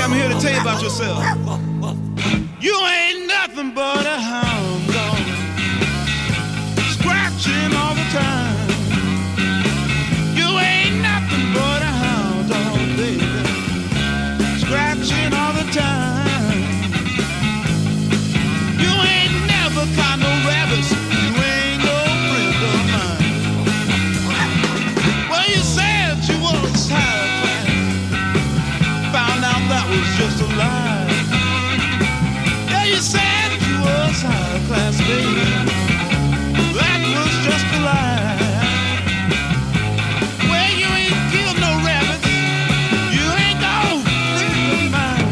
I'm here to tell you about yourself. You ain't nothing but a hound dog, scratching all the time. You ain't nothing but a hound dog, baby, scratching all the time. You ain't never caught no rabbits. You ain't no friend of mine. Well, you said you was high class. Found out that was just a lie. Yeah, you said you was high class, baby. That was just a lie. Well, you ain't killed no rabbits. You ain't no friend of mine.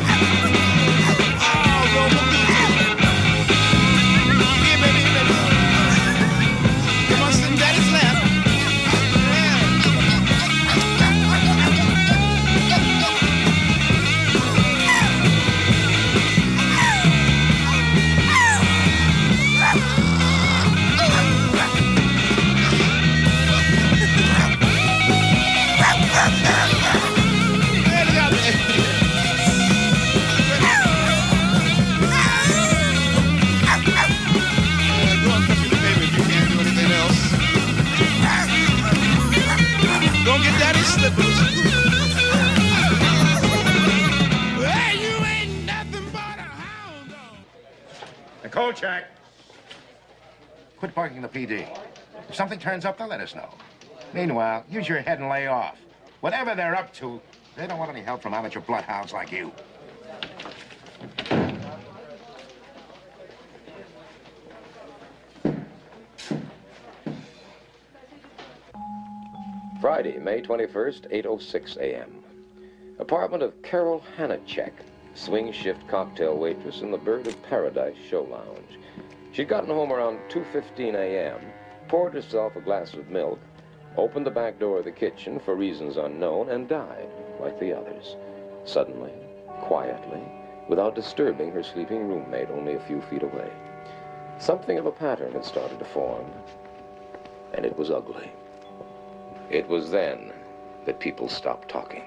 Oh, Roman Goose. Yeah, baby, baby. Come on, sit in daddy's lap. Don't get daddy slippers. Well, you ain't nothing but a hound dog. Nicole, Jack. Quit barking the PD. If something turns up, they'll let us know. Meanwhile, use your head and lay off. Whatever they're up to, they don't want any help from amateur bloodhounds like you. Friday, May 21st, 8:06 a.m. Apartment of Carol Hanachek, swing shift cocktail waitress in the Bird of Paradise show lounge. She'd gotten home around 2:15 a.m., poured herself a glass of milk, opened the back door of the kitchen for reasons unknown, and died like the others. Suddenly, quietly, without disturbing her sleeping roommate only a few feet away. Something of a pattern had started to form, and it was ugly. It was then that people stopped talking.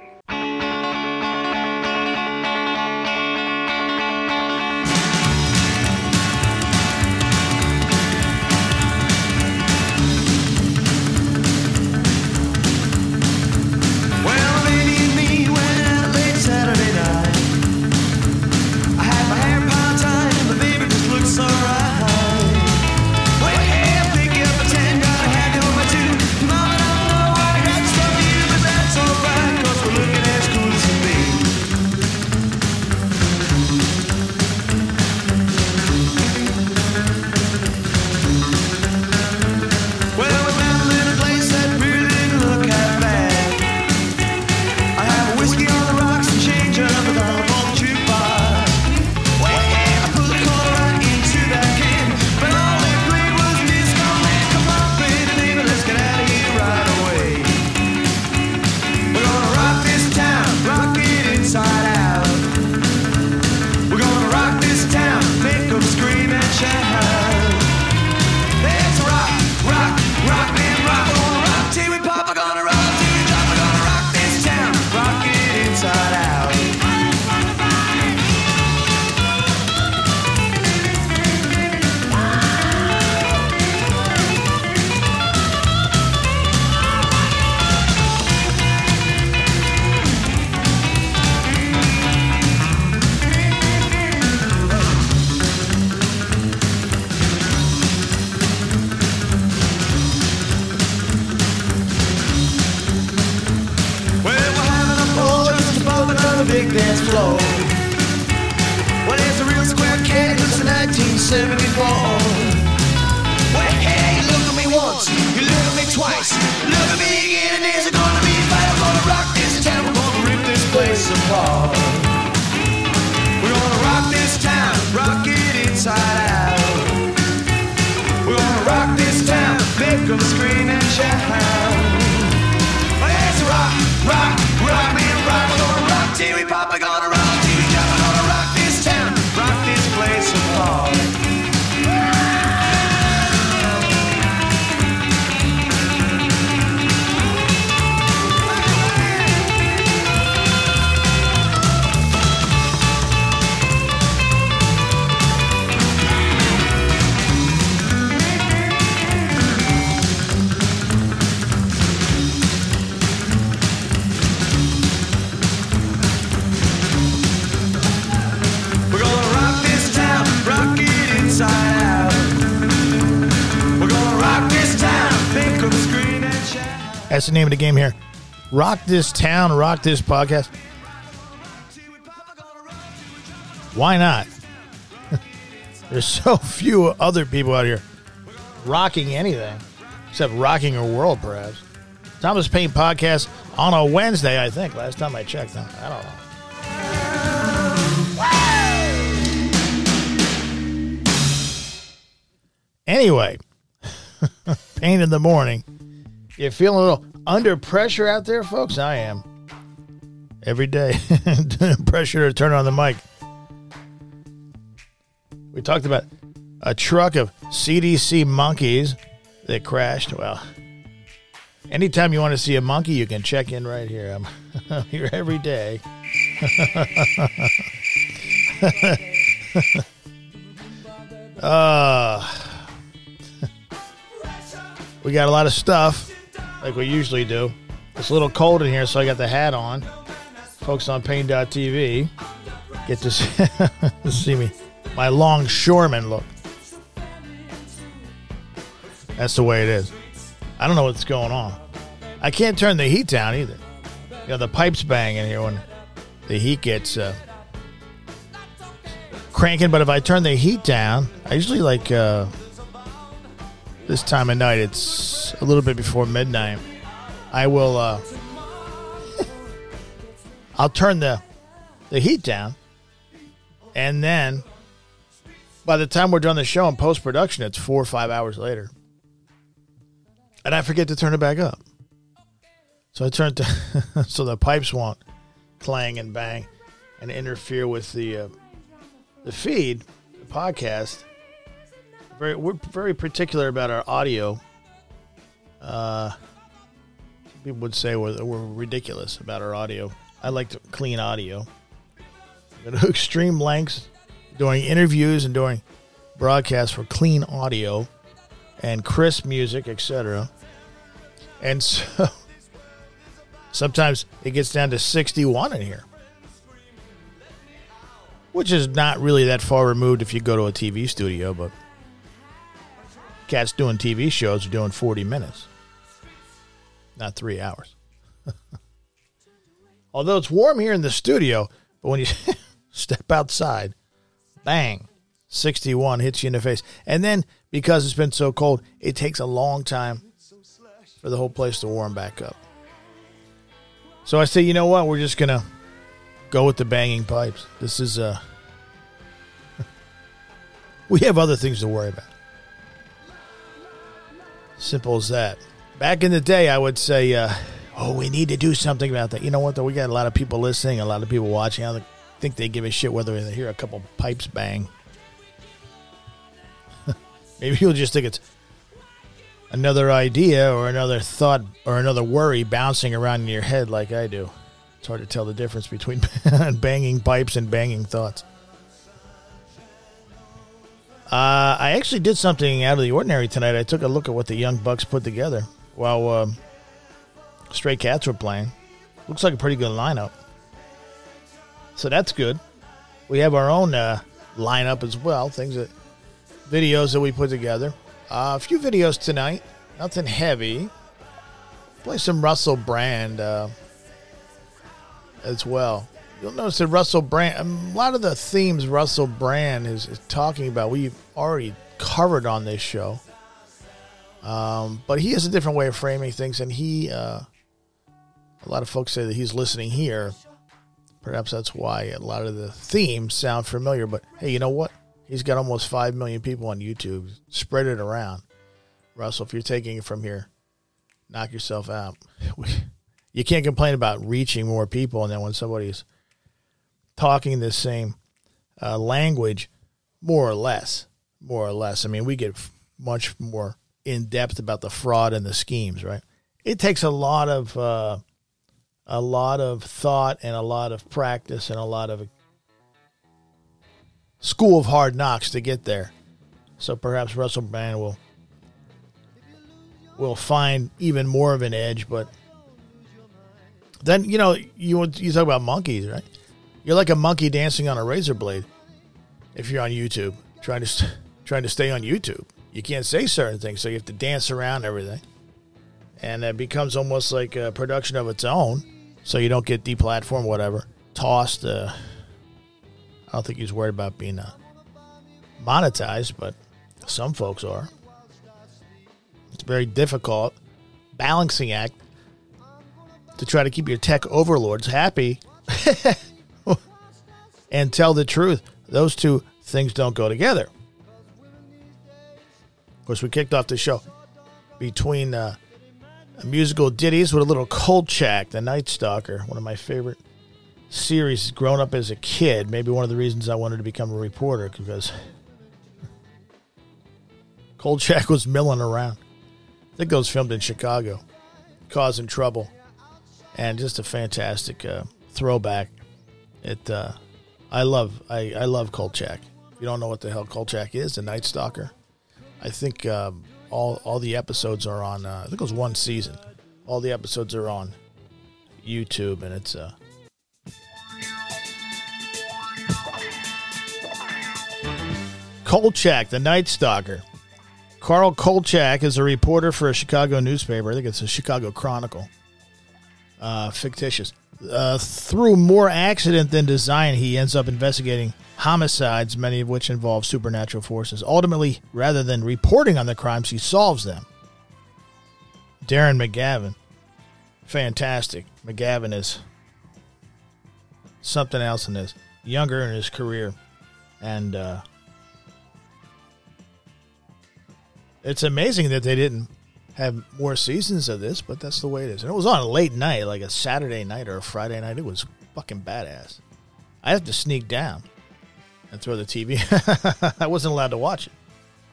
That's the name of the game here. Rock this town, rock this podcast. Why not? There's so few other people out here rocking anything, except rocking a world, perhaps. Thomas Paine podcast on a Wednesday, I think. Last time I checked. I don't know. Anyway, Pain in the morning. You feeling a little under pressure out there, folks? I am. Every day. Pressure to turn on the mic. We talked about a truck of CDC monkeys that crashed. Well, anytime you want to see a monkey, you can check in right here. I'm here every day. We got a lot of stuff, like we usually do. It's a little cold in here, so I got the hat on. Folks on Pain.tv get to see me. My longshoreman look. That's the way it is. I don't know what's going on. I can't turn the heat down either. You know, the pipes bang in here when the heat gets cranking. But if I turn the heat down, I usually like this time of night. It's a little bit before midnight. I will. I'll turn the heat down, and then by the time we're done the show in post production, it's 4 or 5 hours later, and I forget to turn it back up. So I turn to so the pipes won't clang and bang and interfere with the feed, the podcast. We're very particular about our audio. People would say we're ridiculous about our audio. I like to clean audio. Go to extreme lengths doing interviews and doing broadcasts for clean audio and crisp music, etc. And so sometimes it gets down to 61 in here, which is not really that far removed if you go to a TV studio, but cats doing TV shows are doing 40 minutes, not 3 hours. Although it's warm here in the studio, but when you step outside, bang, 61 hits you in the face. And then, because it's been so cold, it takes a long time for the whole place to warm back up. So I say, you know what? We're just going to go with the banging pipes. This is, we have other things to worry about. Simple as that. Back in the day, I would say, we need to do something about that. You know what, though? We got a lot of people listening, a lot of people watching. I don't think they give a shit whether they hear a couple pipes bang. Maybe you'll just think it's another idea or another thought or another worry bouncing around in your head like I do. It's hard to tell the difference between banging pipes and banging thoughts. I actually did something out of the ordinary tonight. I took a look at what the Young Bucks put together while Stray Cats were playing. Looks like a pretty good lineup. So that's good. We have our own lineup as well. Videos that we put together. A few videos tonight. Nothing heavy. Play some Russell Brand as well. You'll notice that Russell Brand, a lot of the themes Russell Brand is talking about, we've already covered on this show. But he has a different way of framing things, and a lot of folks say that he's listening here. Perhaps that's why a lot of the themes sound familiar. But hey, you know what? He's got almost 5 million people on YouTube. Spread it around. Russell, if you're taking it from here, knock yourself out. You can't complain about reaching more people, and then when somebody's talking the same language, more or less. I mean, we get much more in depth about the fraud and the schemes, right? It takes a lot of thought and a lot of practice and a lot of school of hard knocks to get there. So perhaps Russell Brand will find even more of an edge. But then, you talk about monkeys, right? You're like a monkey dancing on a razor blade if you're on YouTube, trying to stay on YouTube. You can't say certain things, so you have to dance around everything. And it becomes almost like a production of its own. So you don't get deplatformed, whatever. Tossed. I don't think he's worried about being monetized, but some folks are. It's a very difficult balancing act to try to keep your tech overlords happy and tell the truth. Those two things don't go together. Of course, we kicked off the show between musical ditties with a little Kolchak, the Night Stalker, one of my favorite series growing up as a kid. Maybe one of the reasons I wanted to become a reporter, because Kolchak was milling around. I think it was filmed in Chicago, causing trouble, and just a fantastic throwback. I love Kolchak. If you don't know what the hell Kolchak is, the Night Stalker, I think all the episodes are on. I think it was one season. All the episodes are on YouTube, and it's Kolchak, the Night Stalker. Carl Kolchak is a reporter for a Chicago newspaper. I think it's a Chicago Chronicle. Fictitious. Through more accident than design, he ends up investigating homicides, many of which involve supernatural forces. Ultimately, rather than reporting on the crimes, he solves them. Darren McGavin. Fantastic. McGavin is something else in this. Younger in his career. And it's amazing that they didn't have more seasons of this, but that's the way it is. And it was on a late night, like a Saturday night or a Friday night. It was fucking badass. I have to sneak down and throw the TV. I wasn't allowed to watch it.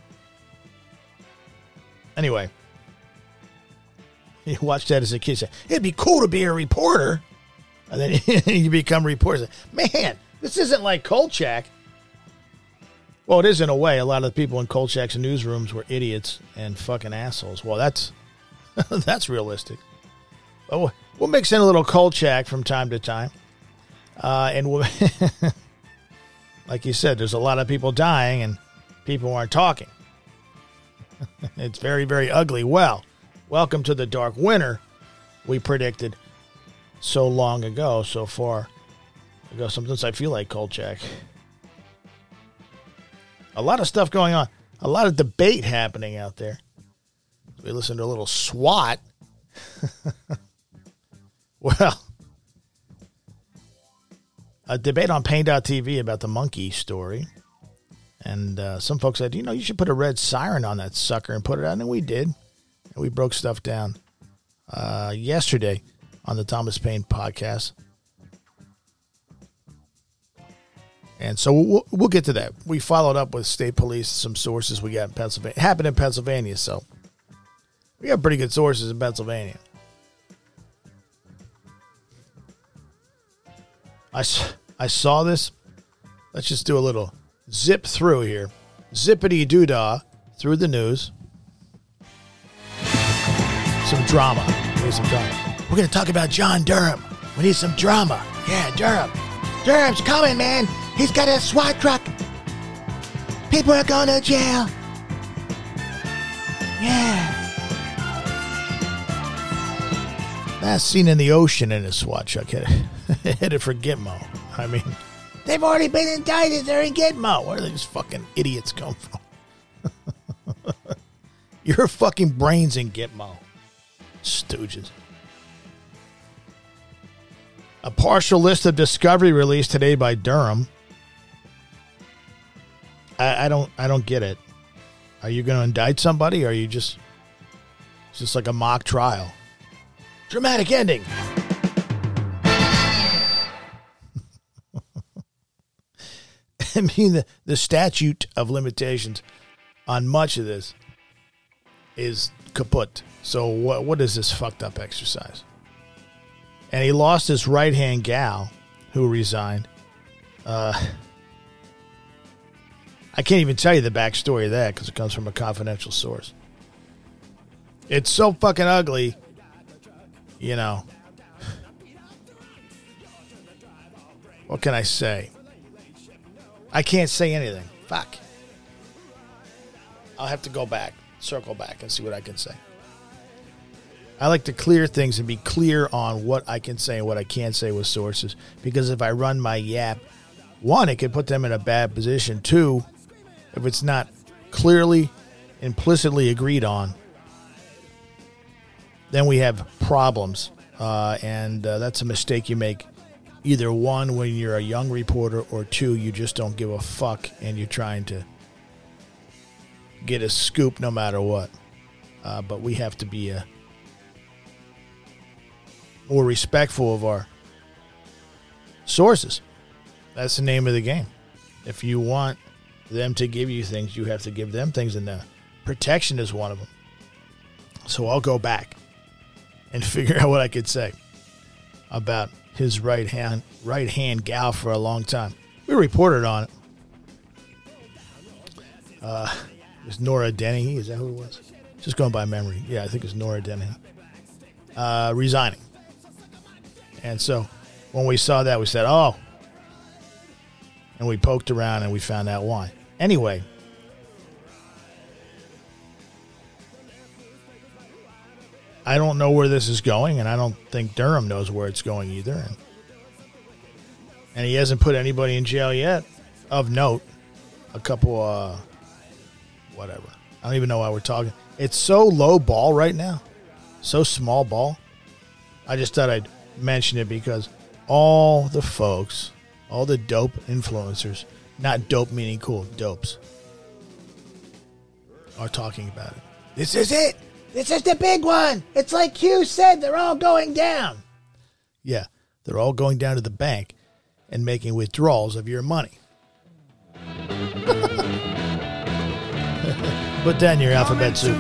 Anyway, you watch that as a kid. Say, it'd be cool to be a reporter. And then you become a reporter. Man, this isn't like Kolchak. Well, it is in a way. A lot of the people in Kolchak's newsrooms were idiots and fucking assholes. Well, that's realistic. But we'll mix in a little Kolchak from time to time. And we'll like you said, there's a lot of people dying and people aren't talking. It's very, very ugly. Well, welcome to the dark winter we predicted so long ago, so far ago. Sometimes I feel like Kolchak. A lot of stuff going on. A lot of debate happening out there. We listened to a little SWAT. Well, a debate on Pain.tv about the monkey story. And some folks said, you should put a red siren on that sucker and put it out. And we did. And we broke stuff down yesterday on the Thomas Paine podcast. And so we'll get to that. We followed up with state police, some sources we got in Pennsylvania. It happened in Pennsylvania, so we got pretty good sources in Pennsylvania. I saw this. Let's just do a little zip through here. Zippity-doo-dah through the news. Some drama. We need some drama. We're going to talk about John Durham. We need some drama. Yeah, Durham. Durham's coming, man. He's got a SWAT truck. People are going to jail. Yeah. Last seen in the ocean in a SWAT truck. Headed for Gitmo. I mean, they've already been indicted. They're in Gitmo. Where do these fucking idiots come from? Your fucking brains in Gitmo. Stooges. A partial list of discovery released today by Durham. I don't get it. Are you going to indict somebody, or are you just like a mock trial? Dramatic ending. I mean, the statute of limitations on much of this is kaput. So what is this fucked up exercise? And he lost his right-hand gal, who resigned. I can't even tell you the backstory of that because it comes from a confidential source. It's so fucking ugly, What can I say? I can't say anything. Fuck. I'll have to go back, circle back, and see what I can say. I like to clear things and be clear on what I can say and what I can't say with sources. Because if I run my yap, one, it could put them in a bad position. Two, if it's not clearly, implicitly agreed on, then we have problems. And that's a mistake you make. Either one, when you're a young reporter, or two, you just don't give a fuck and you're trying to get a scoop no matter what. But we have to be more respectful of our sources. That's the name of the game. If you want them to give you things, you have to give them things, and the protection is one of them. So I'll go back and figure out what I could say about his right hand gal for a long time. We reported on it. It was Nora Dennehy. Is that who it was? Just going by memory. Yeah, I think it's Nora Dennehy. Resigning. And so when we saw that, we said, oh. And we poked around and we found out why. Anyway. I don't know where this is going, and I don't think Durham knows where it's going either. And he hasn't put anybody in jail yet, of note. A couple, whatever. I don't even know why we're talking. It's so low ball right now. So small ball. I just thought I'd mention it because all the folks, all the dope influencers, not dope meaning cool, dopes, are talking about it. This is it. This is the big one. It's like Hugh said, they're all going down. Yeah, they're all going down to the bank and making withdrawals of your money. Put down your alphabet soup.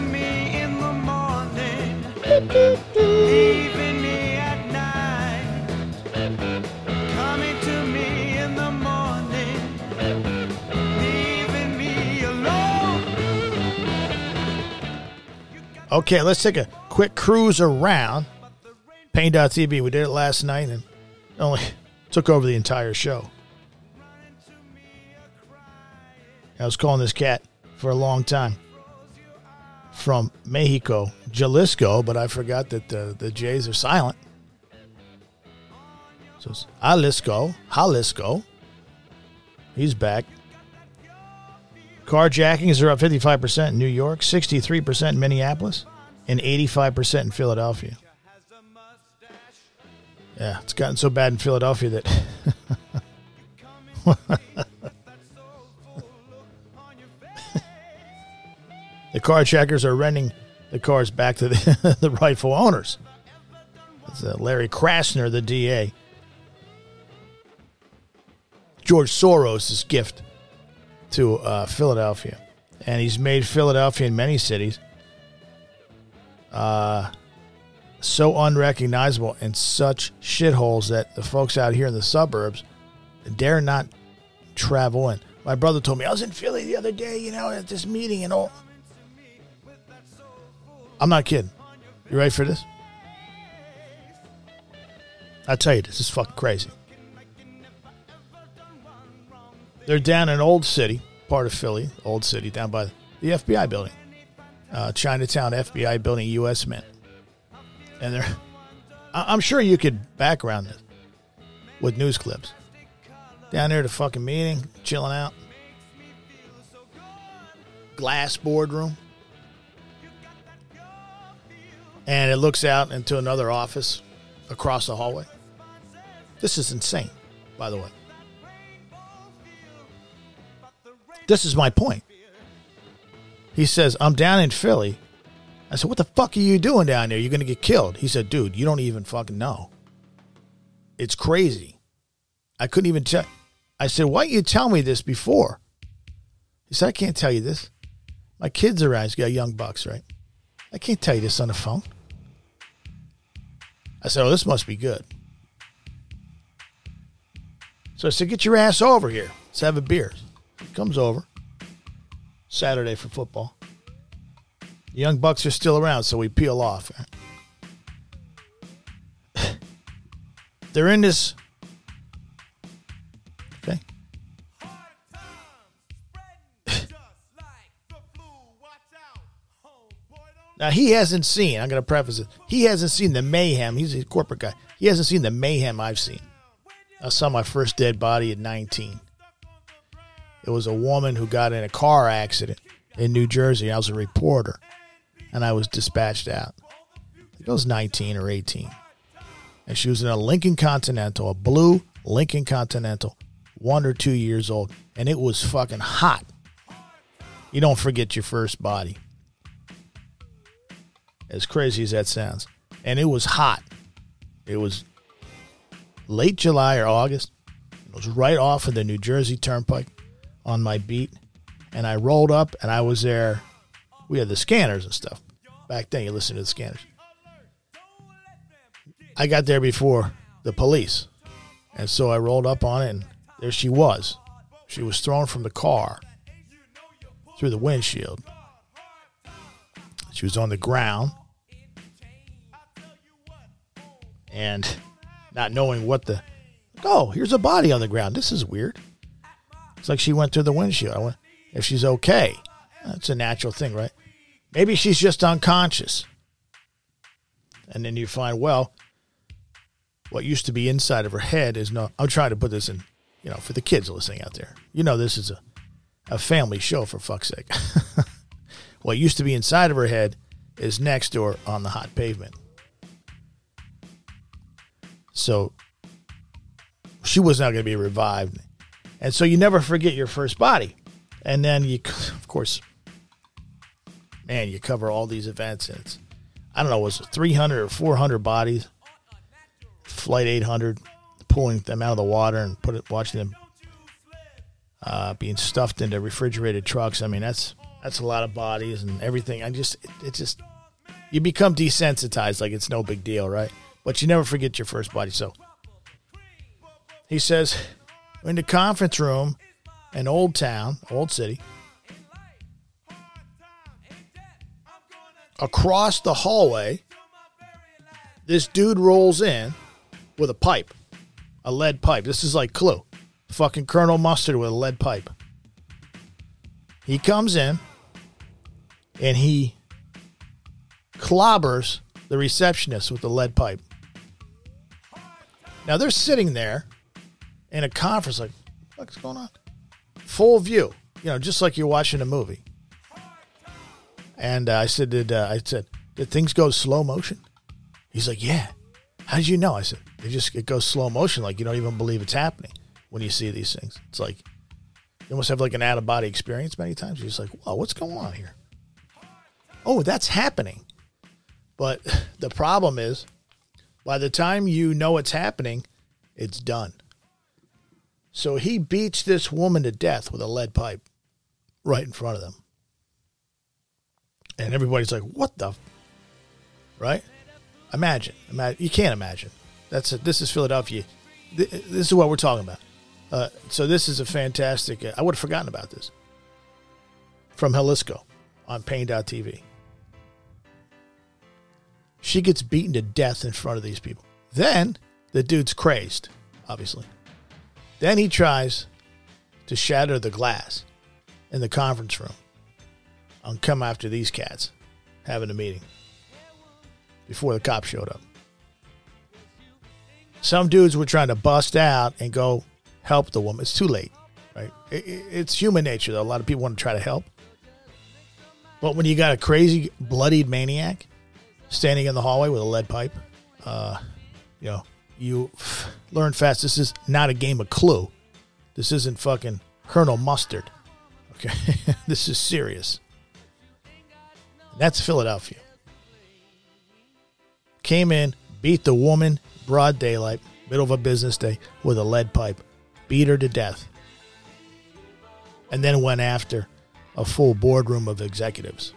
Okay, let's take a quick cruise around Pain.tv. We did it last night and only took over the entire show. I was calling this cat for a long time from Mexico, Jalisco, but I forgot that the J's are silent. So it's Jalisco. He's back. Carjackings are up 55% in New York, 63% in Minneapolis, and 85% in Philadelphia. Yeah, it's gotten so bad in Philadelphia that the carjackers are renting the cars back to the rightful owners. That's Larry Krasner, the DA. George Soros' gift to Philadelphia. And he's made Philadelphia and many cities so unrecognizable and such shitholes that the folks out here in the suburbs dare not travel in. My brother told me, I was in Philly the other day, at this meeting and all. I'm not kidding. You ready for this? I'll tell you, this is fucking crazy. They're down in Old City, part of Philly, Old City, down by the FBI building. Chinatown FBI building, U.S. Mint. And they're, I'm sure you could background this with news clips. Down there at the fucking meeting, chilling out. Glass boardroom. And it looks out into another office across the hallway. This is insane, by the way. This is my point. He says, I'm down in Philly. I said, what the fuck are you doing down there? You're going to get killed. He said, dude, you don't even fucking know. It's crazy. I couldn't even tell. I said, why didn't you tell me this before? He said, I can't tell you this. My kids are around. He's got young bucks, right? I can't tell you this on the phone. I said, oh, this must be good. So I said, get your ass over here. Let's have a beer. He comes over. Saturday for football. The young bucks are still around, so we peel off. They're in this. Okay. Now, he hasn't seen, I'm going to preface it, he hasn't seen the mayhem. He's a corporate guy. He hasn't seen the mayhem I've seen. I saw my first dead body at 19. It was a woman who got in a car accident in New Jersey. I was a reporter, and I was dispatched out. I think I was 19 or 18. And she was in a Lincoln Continental, a blue Lincoln Continental, 1 or 2 years old, and it was fucking hot. You don't forget your first body. As crazy as that sounds. And it was hot. It was late July or August. It was right off of the New Jersey Turnpike on my beat. And I rolled up, and I was there. We had the scanners and stuff. Back then, you listen to the scanners. I got there before the police. And so I rolled up on it, and there she was. She was thrown from the car through the windshield. She was on the ground. And not knowing what the... Oh, here's a body on the ground. This is weird. It's like she went through the windshield. I went, if she's okay. That's a natural thing, right? Maybe she's just unconscious. And then you find, well, what used to be inside of her head is no... I'm trying to put this in, for the kids listening out there. This is a family show, for fuck's sake. What used to be inside of her head is next to her on the hot pavement. So she was not going to be revived. And so you never forget your first body. And then you, of course, man, you cover all these events. And it's, I don't know, was it 300 or 400 bodies? Flight 800, pulling them out of the water and watching them being stuffed into refrigerated trucks. I mean, that's a lot of bodies and everything. You become desensitized, like it's no big deal, right? But you never forget your first body. So he says, in the conference room in Old Town, Old City, across the hallway, this dude rolls in with a pipe, a lead pipe. This is like Clue. Fucking Colonel Mustard with a lead pipe. He comes in and he clobbers the receptionist with the lead pipe. Now they're sitting there in a conference like, what's going on? Full view, just like you're watching a movie. And I said, did things go slow motion? He's like, yeah. How did you know? I said, it goes slow motion, like you don't even believe it's happening when you see these things. It's like you almost have like an out-of-body experience many times. You're just like, whoa, what's going on here? Oh, that's happening. But the problem is, by the time you know it's happening, it's done. So he beats this woman to death with a lead pipe right in front of them. And everybody's like, what the... Right? Imagine. You can't imagine. This is Philadelphia. This is what we're talking about. So this is a fantastic... I would have forgotten about this. From Jalisco on Pain.tv. She gets beaten to death in front of these people. Then the dude's crazed, obviously. Then he tries to shatter the glass in the conference room and come after these cats having a meeting before the cops showed up. Some dudes were trying to bust out and go help the woman. It's too late, right? It's human nature, though. A lot of people want to try to help. But when you got a crazy, bloodied maniac standing in the hallway with a lead pipe, you learn fast. This is not a game of Clue. This isn't fucking Colonel Mustard. Okay? This is serious. And that's Philadelphia. Came in, beat the woman, broad daylight, middle of a business day, with a lead pipe. Beat her to death. And then went after a full boardroom of executives.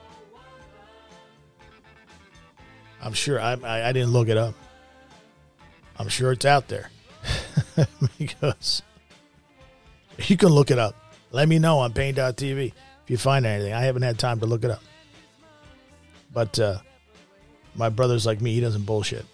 I'm sure, I didn't look it up. I'm sure it's out there. Because you can look it up. Let me know on Pain.tv if you find anything. I haven't had time to look it up. But my brother's like me. He doesn't bullshit.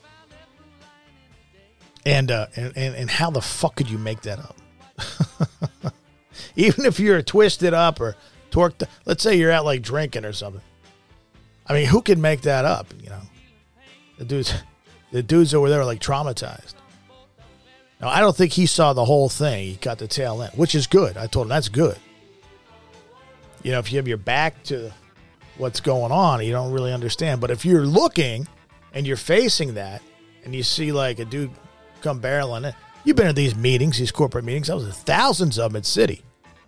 And how the fuck could you make that up? Even if you're twisted up or torqued, let's say you're out like drinking or something. I mean, who can make that up? You know, the dudes over there are like traumatized. Now, I don't think he saw the whole thing. He got the tail end, which is good. I told him that's good. You know, if you have your back to what's going on, you don't really understand. But if you're looking and you're facing that and you see like a dude come barreling in, you've been at these meetings, these corporate meetings. I was at thousands of them at City.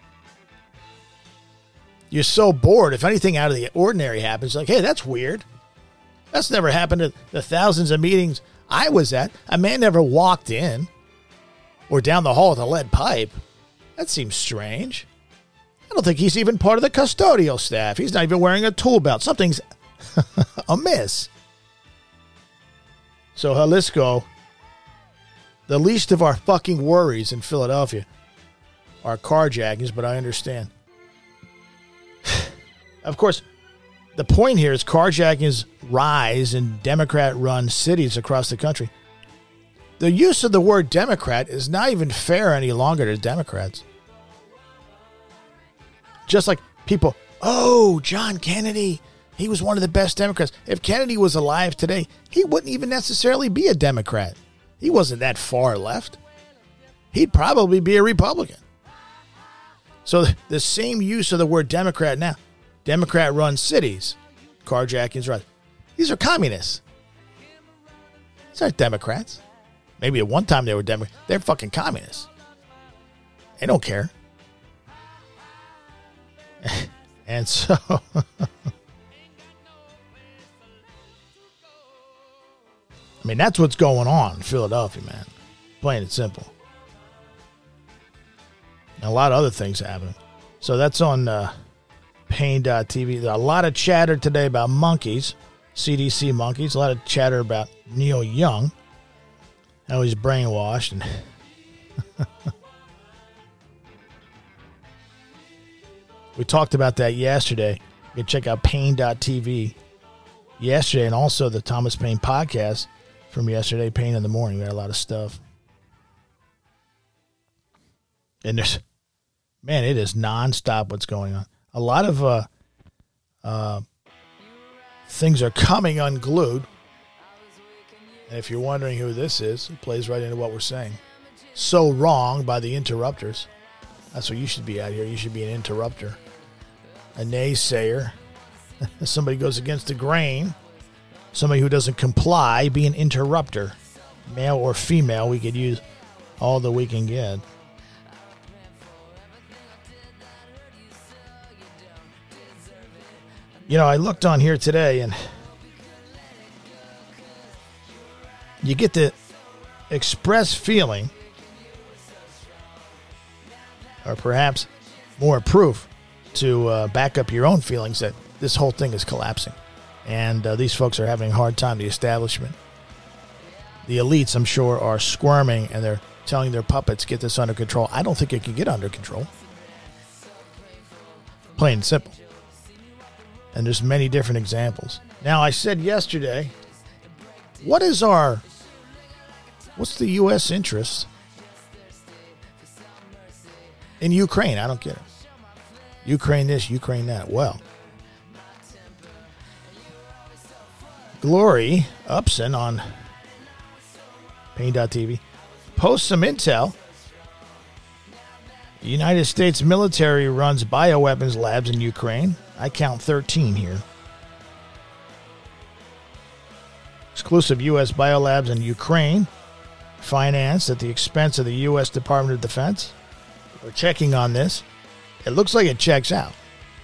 You're so bored. If anything out of the ordinary happens, like, hey, that's weird. That's never happened at the thousands of meetings I was at. A man never walked in or down the hall with a lead pipe. That seems strange. I don't think he's even part of the custodial staff. He's not even wearing a tool belt. Something's amiss. So, Jalisco, the least of our fucking worries in Philadelphia are carjackings, but I understand. Of course, the point here is carjackings rise in Democrat-run cities across the country. The use of the word Democrat is not even fair any longer to Democrats. Just like people, oh, John Kennedy, he was one of the best Democrats. If Kennedy was alive today, he wouldn't even necessarily be a Democrat. He wasn't that far left. He'd probably be a Republican. So the same use of the word Democrat now, Democrat-run cities, carjackings, right? These are communists. These aren't Democrats. Maybe at one time they were Democrats. They're fucking communists. They don't care. And so, I mean, that's what's going on in Philadelphia, man. Plain and simple. And a lot of other things happening. So that's on Pain.tv. A lot of chatter today about monkeys, CDC monkeys. A lot of chatter about Neil Young, how he's brainwashed. And we talked about that yesterday. You can check out Pain.tv yesterday, and also the Thomas Paine podcast from yesterday, Pain in the Morning. We had a lot of stuff. And there's, man, it is nonstop what's going on. A lot of things are coming unglued. And if you're wondering who this is, it plays right into what we're saying. So Wrong by the Interrupters. That's what you should be out here. You should be an interrupter. A naysayer. Somebody goes against the grain. Somebody who doesn't comply, be an interrupter. Male or female, we could use all that we can get. You know, I looked on here today, and you get the express feeling, or perhaps more proof to back up your own feelings that this whole thing is collapsing. And these folks are having a hard time, the establishment. The elites, I'm sure, are squirming, and they're telling their puppets, get this under control. I don't think it can get under control. Plain and simple. And there's many different examples. Now, I said yesterday, what's the U.S. interest in Ukraine? I don't get it. Ukraine this, Ukraine that. Well, Glory Upson on Pain.tv posts some intel. The United States military runs bioweapons labs in Ukraine. I count 13 here. Exclusive U.S. biolabs in Ukraine, financed at the expense of the U.S. Department of Defense. We're checking on this. It looks like it checks out.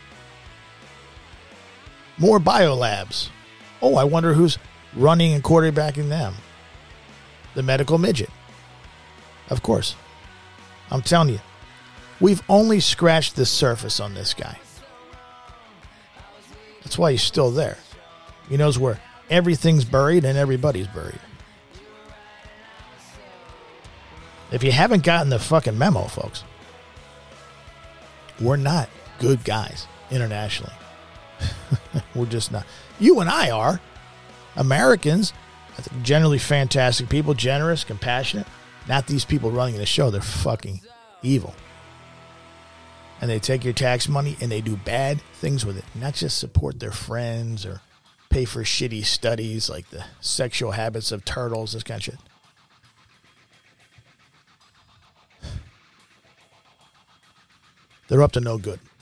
More biolabs. Oh, I wonder who's running and quarterbacking them. The medical midget. Of course. I'm telling you, we've only scratched the surface on this guy. That's why he's still there. He knows where everything's buried and everybody's buried. If you haven't gotten the fucking memo, folks, we're not good guys internationally. We're just not. You and I are. Americans, I think, generally fantastic people, generous, compassionate. Not these people running the show. They're fucking evil. And they take your tax money and they do bad things with it. Not just support their friends or pay for shitty studies like the sexual habits of turtles, this kind of shit. They're up to no good.